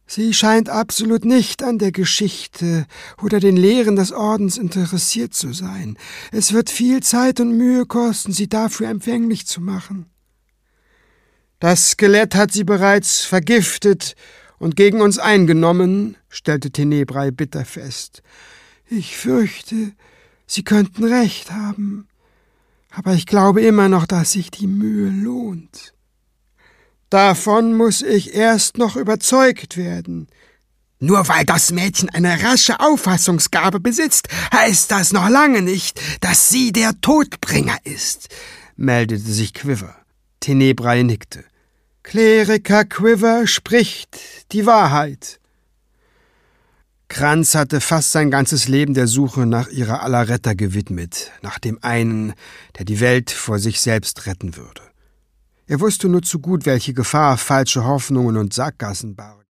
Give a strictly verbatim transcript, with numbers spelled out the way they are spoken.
Sie scheint absolut nicht an der Geschichte oder den Lehren des Ordens interessiert zu sein. Es wird viel Zeit und Mühe kosten, sie dafür empfänglich zu machen. Das Skelett hat sie bereits vergiftet und gegen uns eingenommen, stellte Tenebrae bitter fest. Ich fürchte, Sie könnten recht haben, aber ich glaube immer noch, dass sich die Mühe lohnt. Davon muss ich erst noch überzeugt werden. Nur weil das Mädchen eine rasche Auffassungsgabe besitzt, heißt das noch lange nicht, dass sie der Todbringer ist, meldete sich Quiver. Tenebrae nickte. Kleriker Quiver spricht die Wahrheit. Kranz hatte fast sein ganzes Leben der Suche nach ihrer aller Retter gewidmet, nach dem einen, der die Welt vor sich selbst retten würde. Er wusste nur zu gut, welche Gefahr falsche Hoffnungen und Sackgassen bargen.